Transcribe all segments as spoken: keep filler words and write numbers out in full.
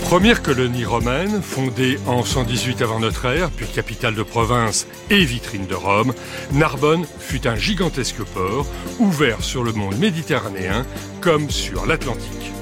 Première colonie romaine, fondée en cent dix-huit avant notre ère, puis capitale de province et vitrine de Rome, Narbonne fut un gigantesque port ouvert sur le monde méditerranéen comme sur l'Atlantique.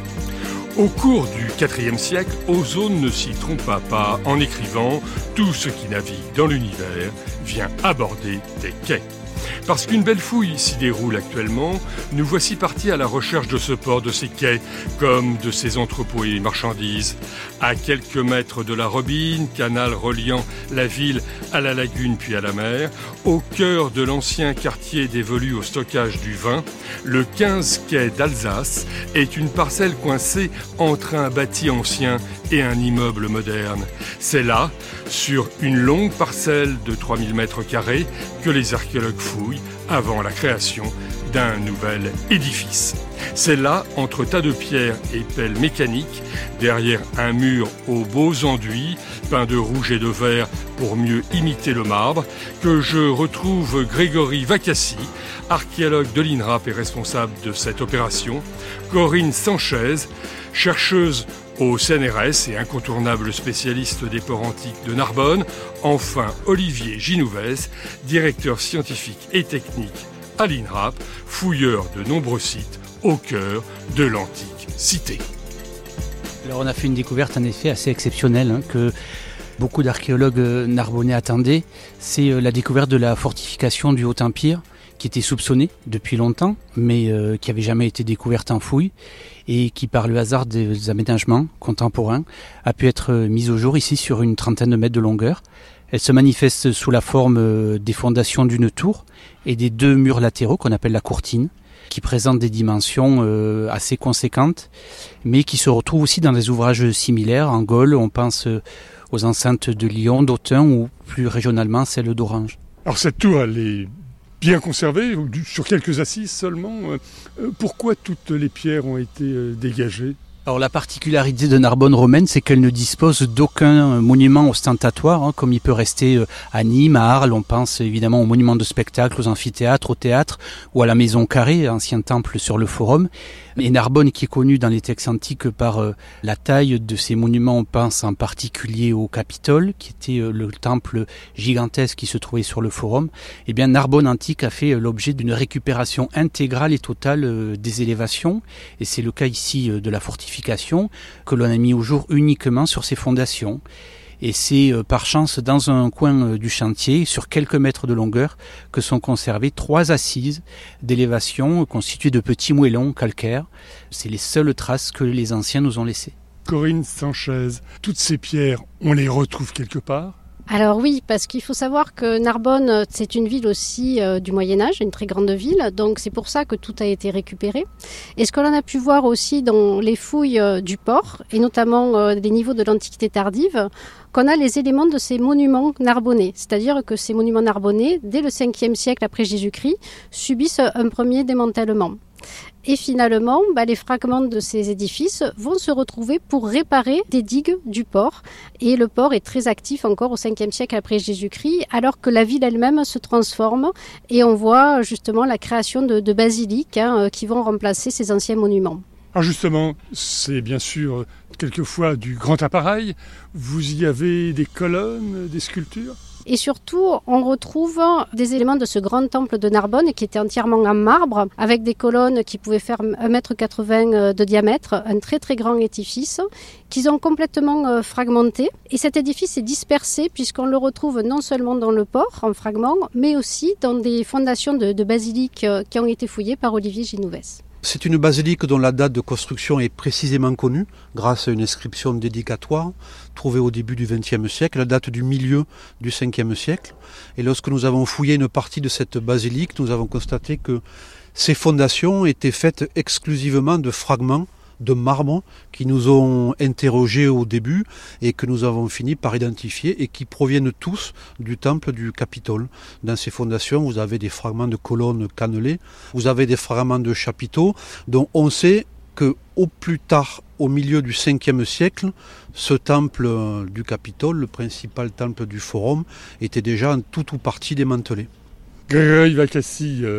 Au cours du quatrième siècle, Ozone ne s'y trompa pas en écrivant « Tout ce qui navigue dans l'univers vient aborder des quais ». Parce qu'une belle fouille s'y déroule actuellement, nous voici partis à la recherche de ce port, de ses quais, comme de ses entrepôts et marchandises. À quelques mètres de la Robine, canal reliant la ville à la lagune puis à la mer, au cœur de l'ancien quartier dévolu au stockage du vin, le quinze quai d'Alsace est une parcelle coincée entre un bâti ancien et un immeuble moderne. C'est là, sur une longue parcelle de trois mille mètres carrés, que les archéologues fouillent avant la création d'un nouvel édifice. C'est là, entre tas de pierres et pelles mécaniques, derrière un mur aux beaux enduits, peints de rouge et de vert pour mieux imiter le marbre, que je retrouve Grégory Vacassi, archéologue de l'INRAP et responsable de cette opération, Corinne Sanchez, chercheuse au C N R S et incontournable spécialiste des ports antiques de Narbonne, enfin Olivier Ginouvès, directeur scientifique et technique à l'INRAP, fouilleur de nombreux sites au cœur de l'antique cité. Alors on a fait une découverte en effet assez exceptionnelle hein, que beaucoup d'archéologues narbonnais attendaient. C'est la découverte de la fortification du Haut-Empire qui était soupçonnée depuis longtemps, mais euh, qui n'avait jamais été découverte en fouille et qui, par le hasard des aménagements contemporains, a pu être mise au jour ici sur une trentaine de mètres de longueur. Elle se manifeste sous la forme des fondations d'une tour et des deux murs latéraux qu'on appelle la courtine, qui présentent des dimensions euh, assez conséquentes, mais qui se retrouvent aussi dans des ouvrages similaires. En Gaule, on pense aux enceintes de Lyon, d'Autun ou plus régionalement celles d'Orange. Alors cette tour, elle est bien conservée, sur quelques assises seulement. Pourquoi toutes les pierres ont été dégagées ? Alors la particularité de Narbonne romaine, c'est qu'elle ne dispose d'aucun monument ostentatoire, hein, comme il peut rester à Nîmes, à Arles. On pense évidemment aux monuments de spectacle, aux amphithéâtres, au théâtre ou à la maison carrée, ancien temple sur le forum. Et Narbonne, qui est connue dans les textes antiques par euh, la taille de ses monuments, on pense en particulier au Capitole, qui était euh, le temple gigantesque qui se trouvait sur le forum. Eh bien, Narbonne antique a fait euh, l'objet d'une récupération intégrale et totale euh, des élévations. Et c'est le cas ici euh, de la fortification, que l'on a mis au jour uniquement sur ses fondations. Et c'est euh, par chance dans un coin euh, du chantier, sur quelques mètres de longueur, que sont conservées trois assises d'élévation euh, constituées de petits moellons calcaires. C'est les seules traces que les anciens nous ont laissées. Corinne Sanchez, toutes ces pierres, on les retrouve quelque part ? Alors oui, parce qu'il faut savoir que Narbonne, c'est une ville aussi euh, du Moyen-Âge, une très grande ville, donc c'est pour ça que tout a été récupéré. Et ce que l'on a pu voir aussi dans les fouilles euh, du port, et notamment euh, des niveaux de l'Antiquité tardive, qu'on a les éléments de ces monuments narbonnais. C'est-à-dire que ces monuments narbonnais, dès le cinquième siècle après Jésus-Christ, subissent un premier démantèlement. Et finalement, bah, les fragments de ces édifices vont se retrouver pour réparer des digues du port. Et le port est très actif encore au cinquième siècle après Jésus-Christ, alors que la ville elle-même se transforme. Et on voit justement la création de, de basiliques hein, qui vont remplacer ces anciens monuments. Alors justement, c'est bien sûr quelquefois du grand appareil. Vous y avez des colonnes, des sculptures ? Et surtout, on retrouve des éléments de ce grand temple de Narbonne qui était entièrement en marbre, avec des colonnes qui pouvaient faire un mètre quatre-vingts de diamètre, un très très grand édifice, qu'ils ont complètement fragmenté. Et cet édifice est dispersé puisqu'on le retrouve non seulement dans le port, en fragments, mais aussi dans des fondations de, de basiliques qui ont été fouillées par Olivier Ginouvès. C'est une basilique dont la date de construction est précisément connue grâce à une inscription dédicatoire trouvée au début du vingtième siècle. Elle date du milieu du cinquième siècle. Et lorsque nous avons fouillé une partie de cette basilique, nous avons constaté que ces fondations étaient faites exclusivement de fragments de marbre qui nous ont interrogés au début et que nous avons fini par identifier et qui proviennent tous du temple du Capitole. Dans ces fondations, vous avez des fragments de colonnes cannelées, vous avez des fragments de chapiteaux dont on sait que au plus tard, au milieu du cinquième siècle, ce temple du Capitole, le principal temple du Forum, était déjà en tout ou partie démantelé. Grégory Vacassi, euh,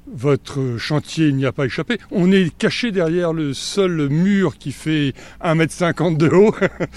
votre chantier n'y a pas échappé. On est caché derrière le seul mur qui fait un mètre cinquante de haut,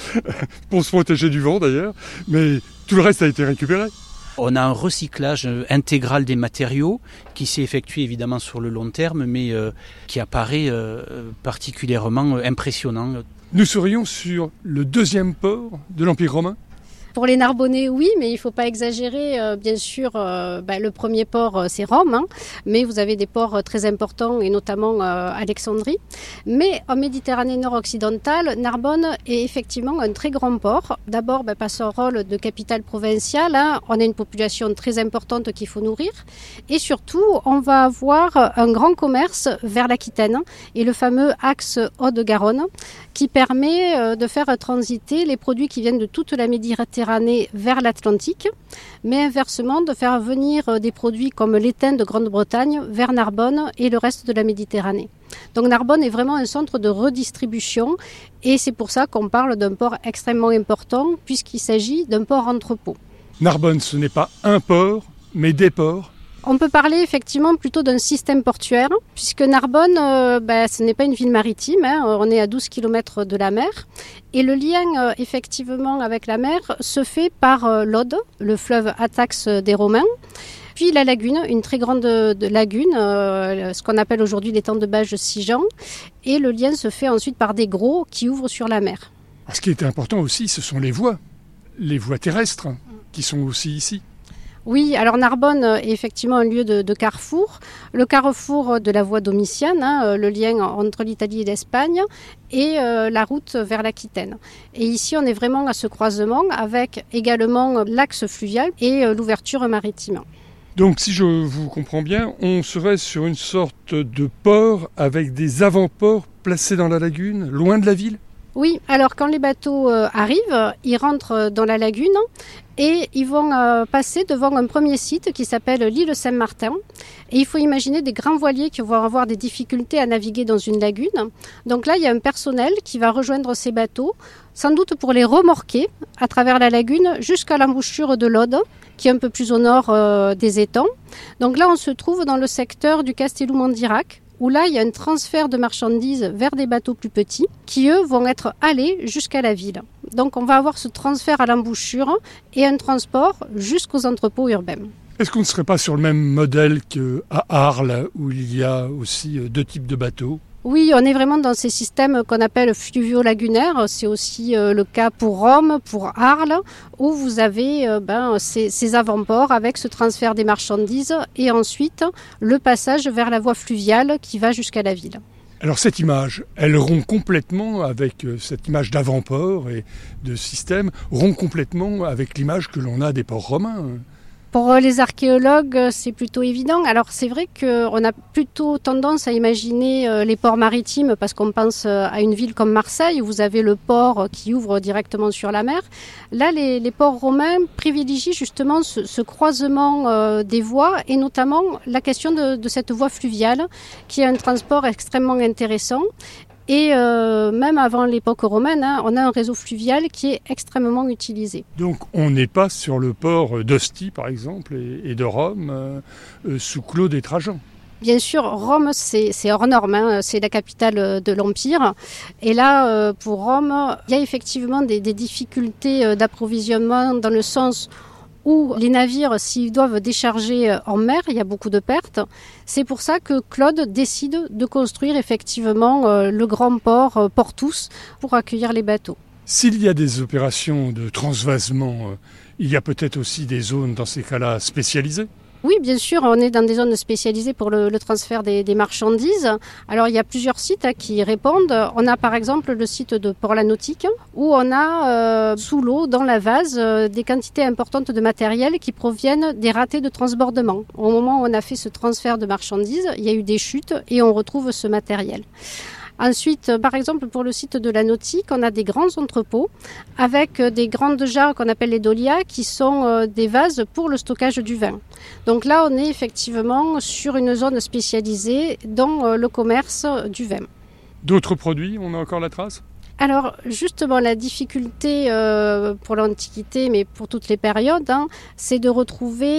pour se protéger du vent d'ailleurs, mais tout le reste a été récupéré. On a un recyclage intégral des matériaux qui s'est effectué évidemment sur le long terme, mais euh, qui apparaît euh, particulièrement impressionnant. Nous serions sur le deuxième port de l'Empire romain ? Pour les Narbonnais, oui, mais il ne faut pas exagérer. Euh, bien sûr, euh, bah, le premier port, euh, c'est Rome, hein, mais vous avez des ports euh, très importants, et notamment euh, Alexandrie. Mais en Méditerranée nord-occidentale, Narbonne est effectivement un très grand port. D'abord, bah, par son rôle de capitale provinciale, hein, on a une population très importante qu'il faut nourrir. Et surtout, on va avoir un grand commerce vers l'Aquitaine et le fameux axe Haut-de-Garonne qui permet euh, de faire transiter les produits qui viennent de toute la Méditerranée vers l'Atlantique, mais inversement de faire venir des produits comme l'étain de Grande-Bretagne vers Narbonne et le reste de la Méditerranée. Donc Narbonne est vraiment un centre de redistribution et c'est pour ça qu'on parle d'un port extrêmement important puisqu'il s'agit d'un port entrepôt. Narbonne, ce n'est pas un port, mais des ports. On peut parler effectivement plutôt d'un système portuaire, puisque Narbonne, euh, ben, ce n'est pas une ville maritime, hein, on est à douze kilomètres de la mer, et le lien euh, effectivement avec la mer se fait par euh, l'Aude, le fleuve Ataxe des Romains, puis la lagune, une très grande de lagune, euh, ce qu'on appelle aujourd'hui l'étang de Bages-Sigean, et le lien se fait ensuite par des gros qui ouvrent sur la mer. Ce qui est important aussi, ce sont les voies, les voies terrestres, qui sont aussi ici. Oui, alors Narbonne est effectivement un lieu de, de carrefour, le carrefour de la voie domitienne, hein, le lien entre l'Italie et l'Espagne, et euh, la route vers l'Aquitaine. Et ici, on est vraiment à ce croisement avec également l'axe fluvial et euh, l'ouverture maritime. Donc, si je vous comprends bien, on serait sur une sorte de port avec des avant-ports placés dans la lagune, loin de la ville ? Oui, alors quand les bateaux euh, arrivent, ils rentrent dans la lagune et ils vont euh, passer devant un premier site qui s'appelle l'île Saint-Martin. Et il faut imaginer des grands voiliers qui vont avoir des difficultés à naviguer dans une lagune. Donc là, il y a un personnel qui va rejoindre ces bateaux, sans doute pour les remorquer à travers la lagune jusqu'à l'embouchure de l'Aude, qui est un peu plus au nord euh, des étangs. Donc là, on se trouve dans le secteur du Castellou-Mandirac, où là, il y a un transfert de marchandises vers des bateaux plus petits qui, eux, vont être allés jusqu'à la ville. Donc, on va avoir ce transfert à l'embouchure et un transport jusqu'aux entrepôts urbains. Est-ce qu'on ne serait pas sur le même modèle qu'à Arles, où il y a aussi deux types de bateaux ? Oui, on est vraiment dans ces systèmes qu'on appelle fluvio-lagunaires. C'est aussi euh, le cas pour Rome, pour Arles, où vous avez euh, ben, ces, ces avant-ports avec ce transfert des marchandises et ensuite le passage vers la voie fluviale qui va jusqu'à la ville. Alors cette image, elle rompt complètement avec euh, cette image d'avant-port et de système, rompt complètement avec l'image que l'on a des ports romains. Pour les archéologues, c'est plutôt évident. Alors c'est vrai qu'on a plutôt tendance à imaginer les ports maritimes parce qu'on pense à une ville comme Marseille où vous avez le port qui ouvre directement sur la mer. Là, les, les ports romains privilégient justement ce, ce croisement euh, des voies et notamment la question de, de cette voie fluviale qui est un transport extrêmement intéressant. Et euh, même avant l'époque romaine, hein, on a un réseau fluvial qui est extrêmement utilisé. Donc on n'est pas sur le port d'Ostie, par exemple, et, et de Rome, euh, euh, sous Claude et Trajan. Bien sûr, Rome, c'est, c'est hors norme, hein, c'est la capitale de l'Empire. Et là, euh, pour Rome, il y a effectivement des, des difficultés d'approvisionnement dans le sens où les navires, s'ils doivent décharger en mer, il y a beaucoup de pertes. C'est pour ça que Claude décide de construire effectivement euh, le grand port euh, Portus pour accueillir les bateaux. S'il y a des opérations de transvasement, euh, il y a peut-être aussi des zones dans ces cas-là spécialisées ? Oui, bien sûr, on est dans des zones spécialisées pour le, le transfert des, des marchandises. Alors, il y a plusieurs sites hein, qui répondent. On a par exemple le site de Port-la-Nautique où on a euh, sous l'eau, dans la vase, euh, des quantités importantes de matériel qui proviennent des ratés de transbordement. Au moment où on a fait ce transfert de marchandises, il y a eu des chutes et on retrouve ce matériel. Ensuite, par exemple, pour le site de la Nautique, on a des grands entrepôts avec des grandes jarres qu'on appelle les dolias qui sont des vases pour le stockage du vin. Donc là, on est effectivement sur une zone spécialisée dans le commerce du vin. D'autres produits, on a encore la trace ? Alors justement, la difficulté euh, pour l'Antiquité, mais pour toutes les périodes, hein, c'est de retrouver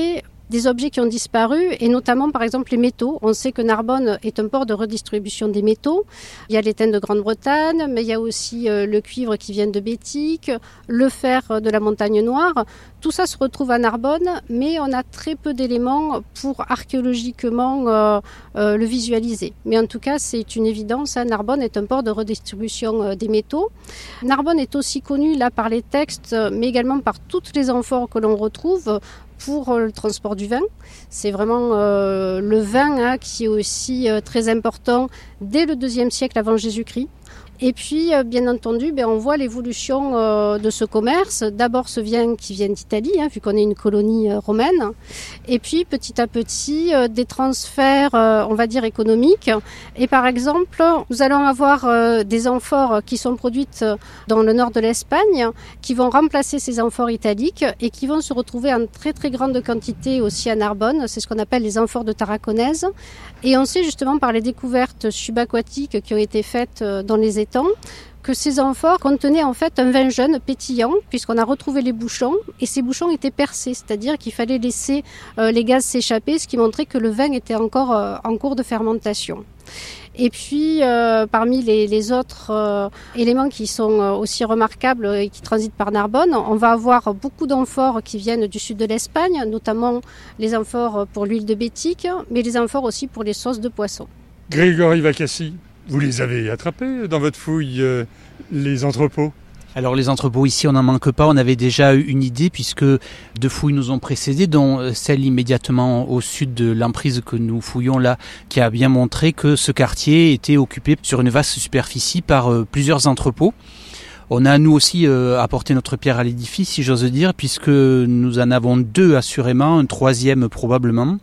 des objets qui ont disparu, et notamment par exemple les métaux. On sait que Narbonne est un port de redistribution des métaux. Il y a l'étain de Grande-Bretagne, mais il y a aussi euh, le cuivre qui vient de Bétique, le fer de la Montagne Noire. Tout ça se retrouve à Narbonne, mais on a très peu d'éléments pour archéologiquement euh, euh, le visualiser. Mais en tout cas, c'est une évidence, hein, Narbonne est un port de redistribution euh, des métaux. Narbonne est aussi connu là par les textes, mais également par toutes les amphores que l'on retrouve pour le transport du vin. C'est vraiment euh, le vin hein, qui est aussi euh, très important dès le deuxième siècle avant Jésus-Christ. Et puis, euh, bien entendu, ben, on voit l'évolution euh, de ce commerce. D'abord, ce vin qui vient d'Italie, hein, vu qu'on est une colonie euh, romaine. Et puis, petit à petit, euh, des transferts, euh, on va dire, économiques. Et par exemple, nous allons avoir euh, des amphores qui sont produites dans le nord de l'Espagne, qui vont remplacer ces amphores italiques et qui vont se retrouver en très, très grande quantité aussi à Narbonne. C'est ce qu'on appelle les amphores de Tarraconnaise. Et on sait justement par les découvertes subaquatiques qui ont été faites dans les étangs que ces amphores contenaient en fait un vin jeune pétillant, puisqu'on a retrouvé les bouchons et ces bouchons étaient percés, c'est-à-dire qu'il fallait laisser euh, les gaz s'échapper, ce qui montrait que le vin était encore euh, en cours de fermentation. Et puis, euh, parmi les, les autres euh, éléments qui sont euh, aussi remarquables et qui transitent par Narbonne, on va avoir beaucoup d'amphores qui viennent du sud de l'Espagne, notamment les amphores pour l'huile de Bétique, mais les amphores aussi pour les sauces de poisson. Grégory Vacassi, vous les avez attrapés dans votre fouille, euh, les entrepôts ? Alors les entrepôts ici, on n'en manque pas. On avait déjà eu une idée puisque deux fouilles nous ont précédés, dont celle immédiatement au sud de l'emprise que nous fouillons là, qui a bien montré que ce quartier était occupé sur une vaste superficie par euh, plusieurs entrepôts. On a nous aussi euh, apporté notre pierre à l'édifice, si j'ose dire, puisque nous en avons deux assurément, un troisième probablement.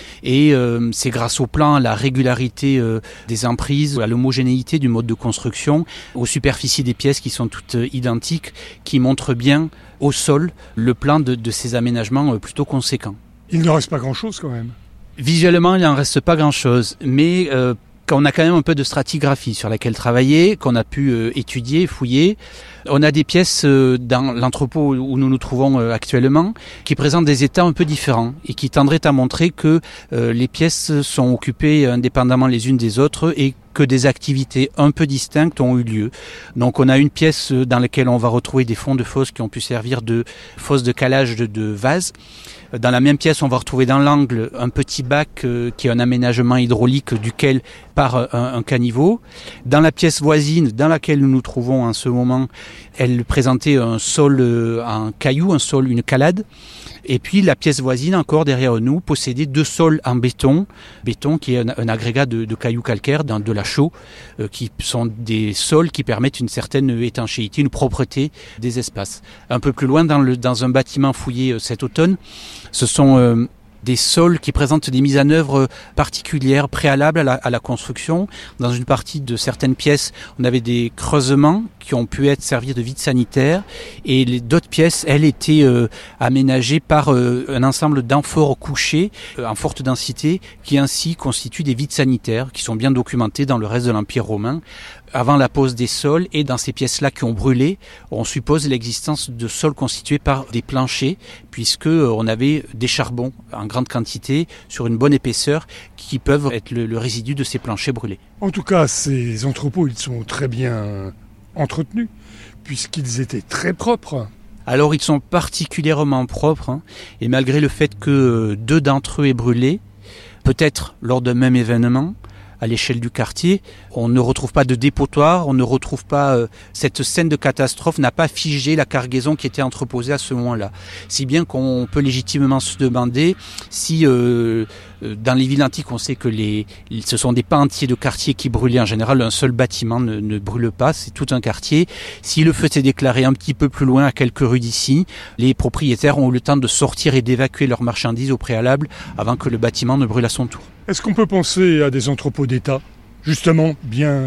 Et euh, c'est grâce au plan, à la régularité euh, des emprises, à l'homogénéité du mode de construction, aux superficies des pièces qui sont toutes euh, identiques, qui montrent bien au sol le plan de, de ces aménagements euh, plutôt conséquents. Il ne reste pas grand-chose quand même. Visuellement, il n'en reste pas grand-chose, mais euh, on a quand même un peu de stratigraphie sur laquelle travailler, qu'on a pu euh, étudier, fouiller. On a des pièces euh, dans l'entrepôt où nous nous trouvons euh, actuellement qui présentent des états un peu différents et qui tendraient à montrer que euh, les pièces sont occupées indépendamment les unes des autres et que des activités un peu distinctes ont eu lieu. Donc on a une pièce dans laquelle on va retrouver des fonds de fosse qui ont pu servir de fosse de calage de, de vases. Dans la même pièce, on va retrouver dans l'angle un petit bac euh, qui est un aménagement hydraulique duquel part un, un caniveau. Dans la pièce voisine, dans laquelle nous nous trouvons en ce moment, elle présentait un sol euh, en cailloux, un sol, une calade. Et puis la pièce voisine, encore derrière nous, possédait deux sols en béton, béton qui est un, un agrégat de, de cailloux calcaires, dans de la chaux, euh, qui sont des sols qui permettent une certaine étanchéité, une propreté des espaces. Un peu plus loin, dans, le, dans un bâtiment fouillé euh, cet automne, ce sont euh, des sols qui présentent des mises en œuvre particulières, préalables à la, à la construction. Dans une partie de certaines pièces, on avait des creusements qui ont pu être servir de vide sanitaire, et les d'autres pièces, elles, étaient euh, aménagées par euh, un ensemble d'amphores couchés euh, en forte densité, qui ainsi constituent des vides sanitaires, qui sont bien documentés dans le reste de l'Empire romain. Avant la pose des sols, et dans ces pièces-là qui ont brûlé, on suppose l'existence de sols constitués par des planchers, puisque on avait des charbons en grande quantité, sur une bonne épaisseur, qui peuvent être le, le résidu de ces planchers brûlés. En tout cas, ces entrepôts, ils sont très bien entretenus, puisqu'ils étaient très propres. Alors ils sont particulièrement propres, hein, et malgré le fait que deux d'entre eux aient brûlé, peut-être lors d'un même événement, à l'échelle du quartier, on ne retrouve pas de dépotoir, on ne retrouve pas euh, cette scène de catastrophe n'a pas figé la cargaison qui était entreposée à ce moment-là. Si bien qu'on peut légitimement se demander si euh, dans les villes antiques, on sait que les, ce sont des pans entiers de quartiers qui brûlaient. En général, un seul bâtiment ne, ne brûle pas, c'est tout un quartier. Si le feu s'est déclaré un petit peu plus loin, à quelques rues d'ici, les propriétaires ont eu le temps de sortir et d'évacuer leurs marchandises au préalable avant que le bâtiment ne brûle à son tour. Est-ce qu'on peut penser à des entrepôts d'État, justement bien gérés ?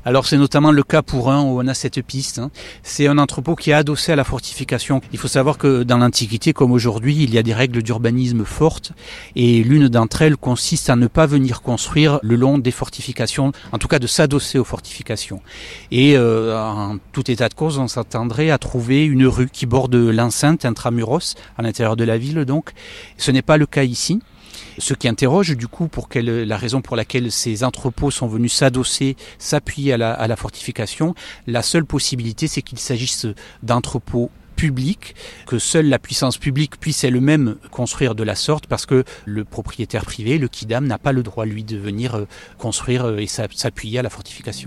Alors c'est notamment le cas pour un où on a cette piste. Hein. C'est un entrepôt qui est adossé à la fortification. Il faut savoir que dans l'Antiquité comme aujourd'hui, il y a des règles d'urbanisme fortes et l'une d'entre elles consiste à ne pas venir construire le long des fortifications, en tout cas de s'adosser aux fortifications. Et euh, en tout état de cause, on s'attendrait à trouver une rue qui borde l'enceinte intramuros, à l'intérieur de la ville donc. Ce n'est pas le cas ici. Ce qui interroge du coup pour quelle, la raison pour laquelle ces entrepôts sont venus s'adosser, s'appuyer à la, à la fortification. La seule possibilité, c'est qu'il s'agisse d'entrepôts publics, que seule la puissance publique puisse elle-même construire de la sorte, parce que le propriétaire privé, le quidam, n'a pas le droit lui de venir construire et s'appuyer à la fortification.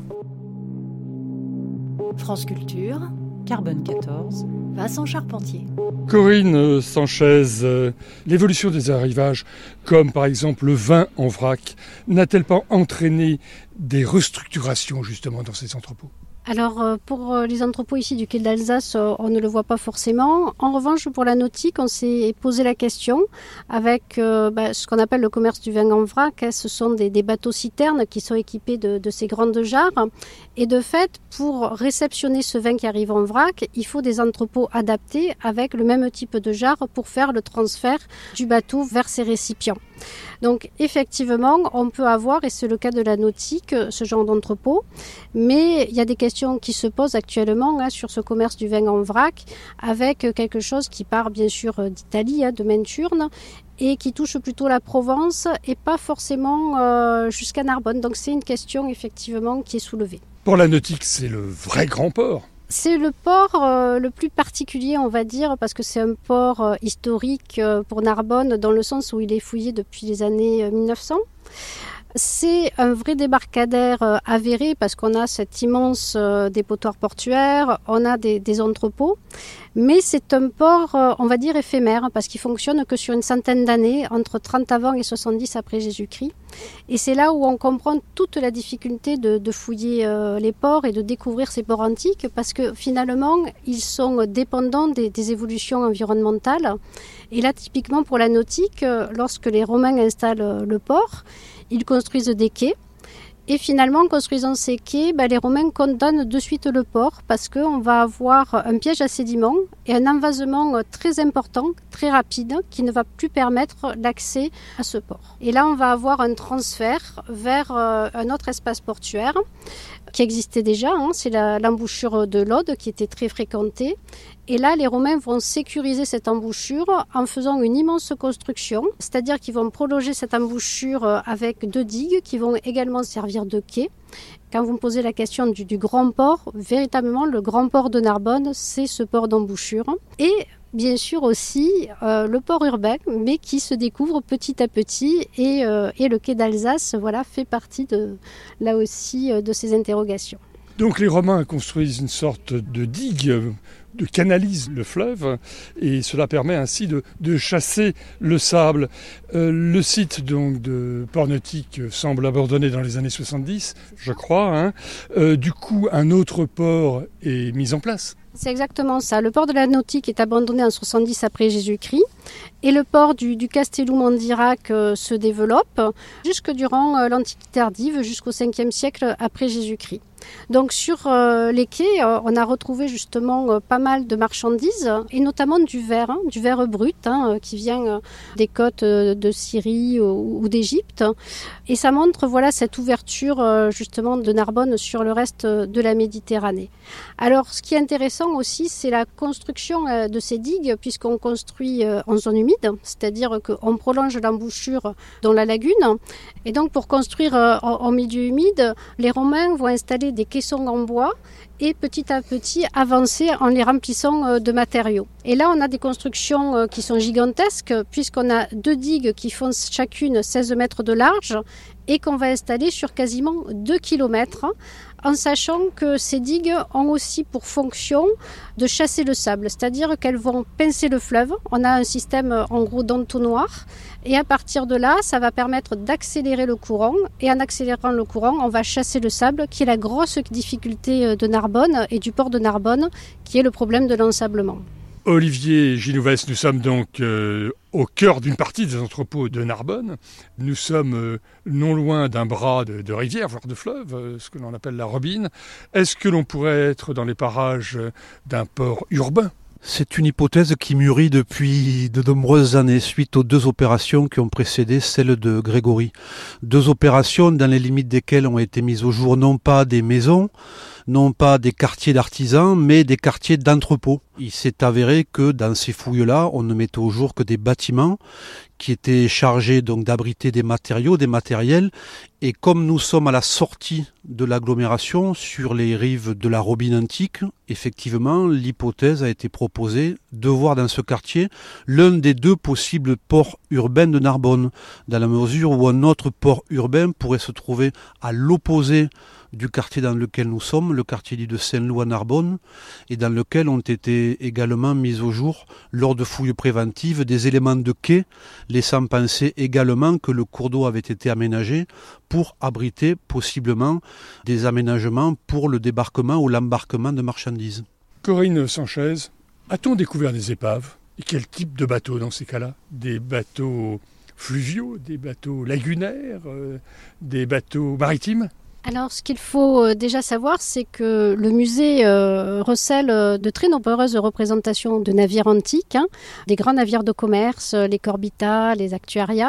France Culture, Carbone quatorze, Vincent Charpentier. Corinne Sanchez, euh, l'évolution des arrivages, comme par exemple le vin en vrac, n'a-t-elle pas entraîné des restructurations justement dans ces entrepôts ? Alors pour les entrepôts ici du quai d'Alsace, on ne le voit pas forcément. En revanche, pour la nautique, on s'est posé la question avec euh, bah, ce qu'on appelle le commerce du vin en vrac. Ce sont des, des bateaux-citernes qui sont équipés de, de ces grandes jarres. Et de fait, pour réceptionner ce vin qui arrive en vrac, il faut des entrepôts adaptés avec le même type de jarre pour faire le transfert du bateau vers ses récipients. Donc effectivement, on peut avoir, et c'est le cas de la nautique, ce genre d'entrepôt, mais il y a des questions qui se posent actuellement hein, sur ce commerce du vin en vrac, avec quelque chose qui part bien sûr d'Italie, hein, de Minturne, et qui touche plutôt la Provence et pas forcément euh, jusqu'à Narbonne. Donc c'est une question effectivement qui est soulevée. Pour la nautique, c'est le vrai grand port. C'est le port euh, le plus particulier, on va dire, parce que c'est un port euh, historique euh, pour Narbonne, dans le sens où il est fouillé depuis les années euh, mille neuf cents. C'est un vrai débarcadère euh, avéré, parce qu'on a cet immense euh, dépotoir portuaire, on a des, des entrepôts, mais c'est un port, euh, on va dire, éphémère, parce qu'il fonctionne que sur une centaine d'années, entre trente avant et soixante-dix après Jésus-Christ. Et c'est là où on comprend toute la difficulté de, de fouiller euh, les ports et de découvrir ces ports antiques, parce que finalement, ils sont dépendants des, des évolutions environnementales. Et là, typiquement pour la nautique, euh, lorsque les Romains installent euh, le port, ils construisent des quais. Et finalement, en construisant ces quais, ben, les Romains condamnent de suite le port parce qu'on va avoir un piège à sédiments et un envasement très important, très rapide, qui ne va plus permettre l'accès à ce port. Et là, on va avoir un transfert vers euh, un autre espace portuaire qui existait déjà, hein, c'est la, l'embouchure de l'Aude qui était très fréquentée. Et là, les Romains vont sécuriser cette embouchure en faisant une immense construction, c'est-à-dire qu'ils vont prolonger cette embouchure avec deux digues qui vont également servir de quai. Quand vous me posez la question du, du grand port, véritablement, le grand port de Narbonne, c'est ce port d'embouchure. Et bien sûr aussi euh, le port urbain, mais qui se découvre petit à petit. Et, euh, et le quai d'Alsace voilà, fait partie de, là aussi de ces interrogations. Donc les Romains construisent une sorte de digue, de canalisent le fleuve, et cela permet ainsi de, de chasser le sable. Euh, le site donc, de port nautique semble abandonné dans les années soixante-dix, je crois. Hein. Euh, du coup, un autre port est mis en place. C'est exactement ça. Le port de la nautique est abandonné en soixante-dix après Jésus-Christ et le port du, du Castellum-Mandirac euh, se développe jusque durant euh, l'Antiquité tardive, jusqu'au cinquième siècle après Jésus-Christ. Donc sur euh, les quais, euh, on a retrouvé justement euh, pas mal de marchandises et notamment du verre, hein, du verre brut hein, euh, qui vient euh, des côtes euh, de Syrie ou, ou d'Égypte. Et ça montre voilà cette ouverture euh, justement de Narbonne sur le reste de la Méditerranée. Alors ce qui est intéressant aussi, c'est la construction euh, de ces digues puisqu'on construit euh, en zone humide, c'est-à-dire qu'on prolonge l'embouchure dans la lagune. Et donc pour construire euh, en, en milieu humide, les Romains vont installer des caissons en bois et petit à petit avancer en les remplissant de matériaux. Et là, on a des constructions qui sont gigantesques puisqu'on a deux digues qui font chacune seize mètres de large et qu'on va installer sur quasiment deux kilomètres en sachant que ces digues ont aussi pour fonction de chasser le sable, c'est-à-dire qu'elles vont pincer le fleuve. On a un système en gros d'entonnoir et à partir de là, ça va permettre d'accélérer le courant et en accélérant le courant, on va chasser le sable qui est la grosse difficulté de Narbonne et du port de Narbonne qui est le problème de l'ensablement. Olivier Ginouvès, nous sommes donc euh, au cœur d'une partie des entrepôts de Narbonne. Nous sommes euh, non loin d'un bras de, de rivière, voire de fleuve, euh, ce que l'on appelle la Robine. Est-ce que l'on pourrait être dans les parages euh, d'un port urbain ? C'est une hypothèse qui mûrit depuis de nombreuses années suite aux deux opérations qui ont précédé celle de Grégory. Deux opérations dans les limites desquelles ont été mises au jour non pas des maisons, non pas des quartiers d'artisans, mais des quartiers d'entrepôts. Il s'est avéré que dans ces fouilles-là, on ne mettait au jour que des bâtiments qui étaient chargés donc d'abriter des matériaux, des matériels. Et comme nous sommes à la sortie de l'agglomération, sur les rives de la Robine antique, effectivement, l'hypothèse a été proposée de voir dans ce quartier l'un des deux possibles ports urbains de Narbonne, dans la mesure où un autre port urbain pourrait se trouver à l'opposé du quartier dans lequel nous sommes, le quartier dit de Saint-Loup à Narbonne, et dans lequel ont été également mis au jour, lors de fouilles préventives, des éléments de quai, laissant penser également que le cours d'eau avait été aménagé pour abriter possiblement des aménagements pour le débarquement ou l'embarquement de marchandises. Corinne Sanchez, a-t-on découvert des épaves ? Et quel type de bateaux dans ces cas-là ? Des bateaux fluviaux, des bateaux lagunaires, euh, des bateaux maritimes ? Alors, ce qu'il faut déjà savoir, c'est que le musée euh, recèle de très nombreuses représentations de navires antiques, hein, des grands navires de commerce, les corbitas, les actuarias.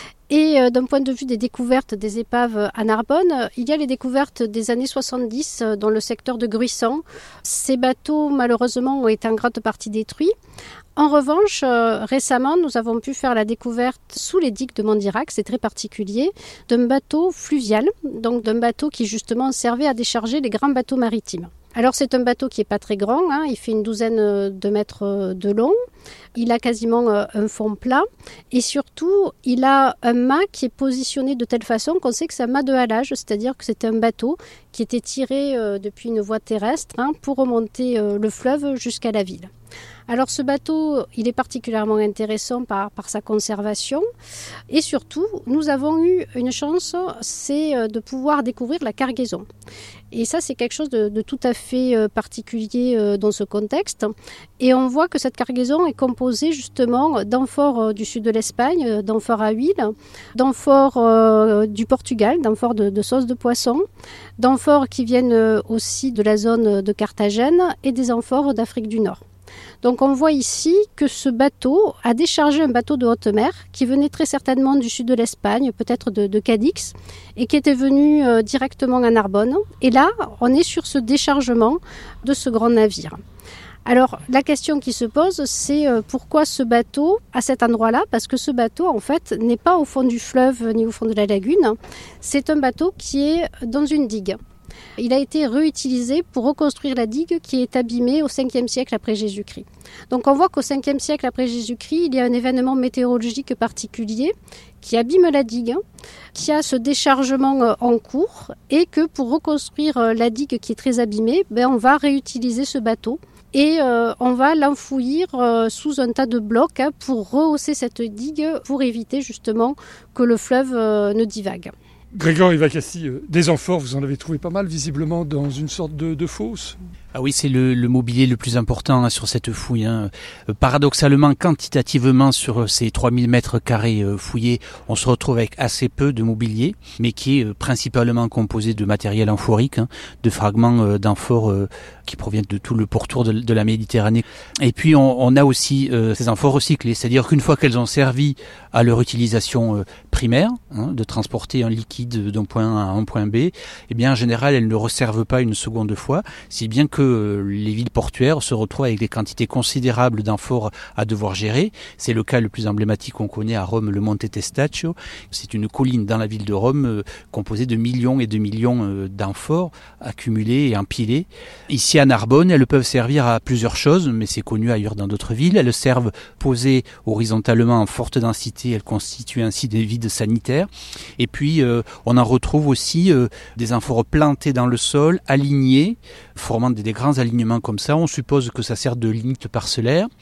Et euh, d'un point de vue des découvertes des épaves à Narbonne, il y a les découvertes des années soixante-dix dans le secteur de Gruissan. Ces bateaux, malheureusement, ont été en grande partie détruits. En revanche, euh, récemment, nous avons pu faire la découverte sous les digues de Mondirac, c'est très particulier, d'un bateau fluvial, donc d'un bateau qui justement servait à décharger les grands bateaux maritimes. Alors c'est un bateau qui n'est pas très grand, hein, il fait une douzaine de mètres de long, il a quasiment un fond plat et surtout il a un mât qui est positionné de telle façon qu'on sait que c'est un mât de halage, c'est-à-dire que c'est un bateau qui était tiré depuis une voie terrestre hein, pour remonter le fleuve jusqu'à la ville. Alors ce bateau, il est particulièrement intéressant par, par sa conservation et surtout, nous avons eu une chance, c'est de pouvoir découvrir la cargaison. Et ça, c'est quelque chose de, de tout à fait particulier dans ce contexte. Et on voit que cette cargaison est composée justement d'amphores du sud de l'Espagne, d'amphores à huile, d'amphores euh, du Portugal, d'amphores de, de sauce de poisson, d'amphores qui viennent aussi de la zone de Carthagène et des amphores d'Afrique du Nord. Donc on voit ici que ce bateau a déchargé un bateau de haute mer qui venait très certainement du sud de l'Espagne, peut-être de, de Cadix, et qui était venu euh, directement à Narbonne. Et là, on est sur ce déchargement de ce grand navire. Alors la question qui se pose, c'est euh, pourquoi ce bateau à cet endroit-là ? Parce que ce bateau, en fait, n'est pas au fond du fleuve ni au fond de la lagune. C'est un bateau qui est dans une digue. Il a été réutilisé pour reconstruire la digue qui est abîmée au cinquième siècle après Jésus-Christ. Donc on voit qu'au cinquième siècle après Jésus-Christ, il y a un événement météorologique particulier qui abîme la digue, qui a ce déchargement en cours et que pour reconstruire la digue qui est très abîmée, ben on va réutiliser ce bateau. Et euh, on va l'enfouir euh, sous un tas de blocs hein, pour rehausser cette digue pour éviter justement que le fleuve euh, ne divague. Grégory Vacassi, des amphores, vous en avez trouvé pas mal visiblement dans une sorte de, de fosse. Ah oui, c'est le, le mobilier le plus important hein, sur cette fouille. Hein. Euh, paradoxalement, quantitativement, sur ces trois mille mètres carrés euh, fouillés, on se retrouve avec assez peu de mobilier, mais qui est euh, principalement composé de matériel amphorique, hein, de fragments euh, d'amphores euh, qui proviennent de tout le pourtour de, de la Méditerranée. Et puis, on, on a aussi euh, ces amphores recyclées, c'est-à-dire qu'une fois qu'elles ont servi à leur utilisation euh, primaire, hein, de transporter un liquide d'un point A à un point B, eh bien, en général, elles ne resservent pas une seconde fois, si bien que que les villes portuaires se retrouvent avec des quantités considérables d'amphores à devoir gérer. C'est le cas le plus emblématique qu'on connaît à Rome, le Monte Testaccio. C'est une colline dans la ville de Rome euh, composée de millions et de millions euh, d'amphores accumulées et empilées. Ici à Narbonne, elles peuvent servir à plusieurs choses, mais c'est connu ailleurs dans d'autres villes. Elles servent posées horizontalement en forte densité. Elles constituent ainsi des vides sanitaires. Et puis, euh, on en retrouve aussi euh, des amphores plantées dans le sol, alignées, formant des, des grands alignements comme ça. On suppose que ça sert de limite parcellaire.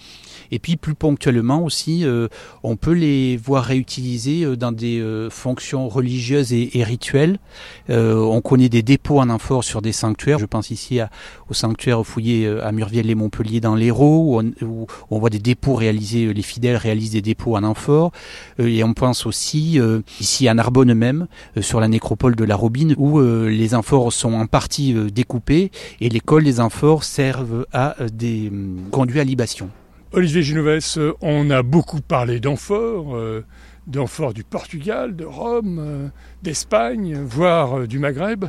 Et puis plus ponctuellement aussi, euh, on peut les voir réutilisés dans des euh, fonctions religieuses et, et rituelles. Euh, on connaît des dépôts en amphore sur des sanctuaires. Je pense ici à, au sanctuaire fouillé à Murviel-les-Montpellier dans l'Hérault, où on, où on voit des dépôts réalisés, les fidèles réalisent des dépôts en amphore. Euh, et on pense aussi euh, ici à Narbonne même, euh, sur la nécropole de la Robine, où euh, les amphores sont en partie euh, découpés et les cols des amphores servent à euh, des euh, conduits à libation. Olivier Genovès, on a beaucoup parlé d'amphores, euh, d'amphores du Portugal, de Rome, euh, d'Espagne, voire euh, du Maghreb.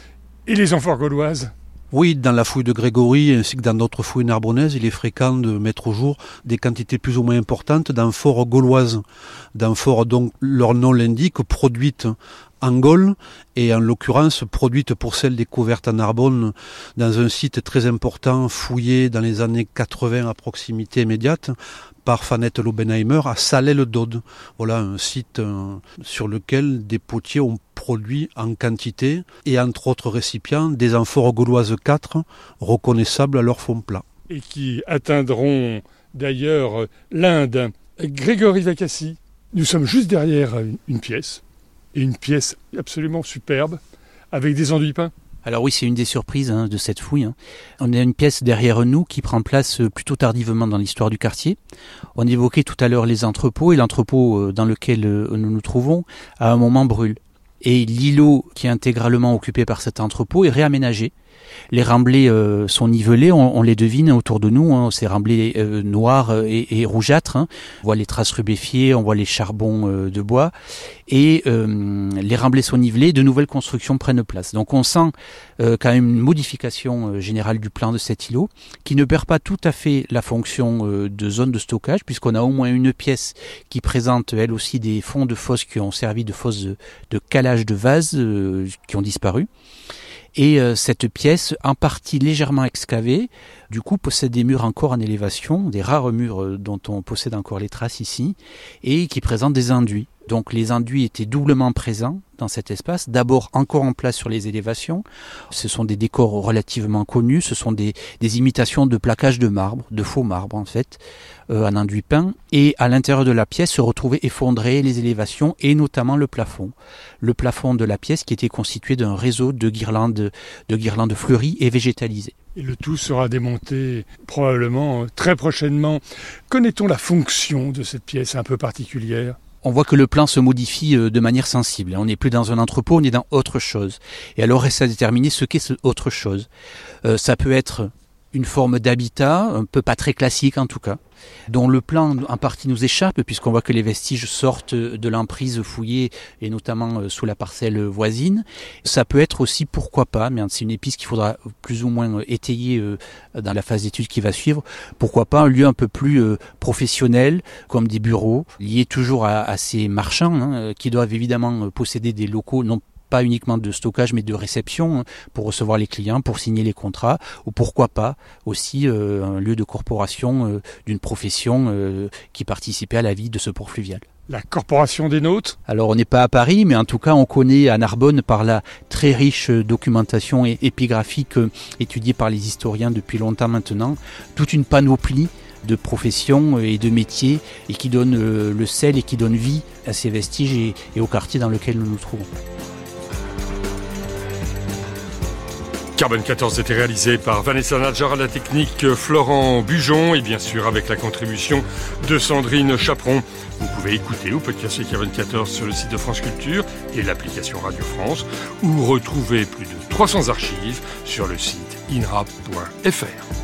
Et les amphores gauloises ? Oui, dans la fouille de Grégory ainsi que dans d'autres fouilles narbonnaises, il est fréquent de mettre au jour des quantités plus ou moins importantes d'amphores gauloises. D'amphores, donc, leur nom l'indique, produites en Gaule, et en l'occurrence produites pour celles découvertes à Narbonne dans un site très important fouillé dans les années quatre-vingts à proximité immédiate par Fanette Lobenheimer à Salelles-d'Aude. Voilà un site euh, sur lequel des potiers ont produit en quantité et entre autres récipients des amphores gauloises quatre reconnaissables à leur fond plat. Et qui atteindront d'ailleurs l'Inde. Grégory Vacassi, nous sommes juste derrière une, une pièce. Et une pièce absolument superbe, avec des enduits peints. Alors oui, c'est une des surprises hein, de cette fouille. Hein. On a une pièce derrière nous qui prend place plutôt tardivement dans l'histoire du quartier. On évoquait tout à l'heure les entrepôts, et l'entrepôt dans lequel nous nous trouvons, à un moment brûle. Et l'îlot qui est intégralement occupé par cet entrepôt est réaménagé. Les remblais euh, sont nivelés, on, on les devine autour de nous, hein, ces remblais euh, noirs et, et rougeâtres. Hein. On voit les traces rubéfiées, on voit les charbons euh, de bois. Et euh, les remblais sont nivelés, de nouvelles constructions prennent place. Donc on sent euh, quand même une modification euh, générale du plan de cet îlot, qui ne perd pas tout à fait la fonction euh, de zone de stockage, puisqu'on a au moins une pièce qui présente elle aussi des fonds de fosse qui ont servi de fosse de, de calage de vases euh, qui ont disparu. Et euh, cette pièce, en partie légèrement excavée, du coup possède des murs encore en élévation, des rares murs euh, dont on possède encore les traces ici, et qui présentent des enduits. Donc les enduits étaient doublement présents dans cet espace, d'abord encore en place sur les élévations. Ce sont des décors relativement connus, ce sont des, des imitations de plaquage de marbre, de faux marbre en fait, euh, en enduit peint. Et à l'intérieur de la pièce se retrouvaient effondrées les élévations et notamment le plafond. Le plafond de la pièce qui était constitué d'un réseau de guirlandes, de guirlandes fleuries et végétalisées. Et le tout sera démonté probablement très prochainement. Connaît-on la fonction de cette pièce un peu particulière ? On voit que le plan se modifie de manière sensible. On n'est plus dans un entrepôt, on est dans autre chose. Et alors reste à déterminer ce qu'est ce autre chose. Euh, ça peut être une forme d'habitat, un peu pas très classique en tout cas, dont le plan en partie nous échappe, puisqu'on voit que les vestiges sortent de l'emprise fouillée, et notamment sous la parcelle voisine. Ça peut être aussi, pourquoi pas, mais c'est une piste qu'il faudra plus ou moins étayer dans la phase d'étude qui va suivre, pourquoi pas un lieu un peu plus professionnel, comme des bureaux, liés toujours à, à ces marchands, hein, qui doivent évidemment posséder des locaux, non pas uniquement de stockage mais de réception pour recevoir les clients, pour signer les contrats, ou pourquoi pas aussi euh, un lieu de corporation euh, d'une profession euh, qui participait à la vie de ce port fluvial. La corporation des nôtres ? Alors on n'est pas à Paris, mais en tout cas on connaît à Narbonne par la très riche documentation épigraphique étudiée par les historiens depuis longtemps maintenant, toute une panoplie de professions et de métiers et qui donne euh, le sel et qui donne vie à ces vestiges et, et au quartier dans lequel nous nous trouvons. Carbone quatorze était réalisé par Vanessa Nadjar à la technique, Florent Bujon et bien sûr avec la contribution de Sandrine Chaperon. Vous pouvez écouter ou podcaster Carbone quatorze sur le site de France Culture et l'application Radio France ou retrouver plus de trois cents archives sur le site inrap point f r.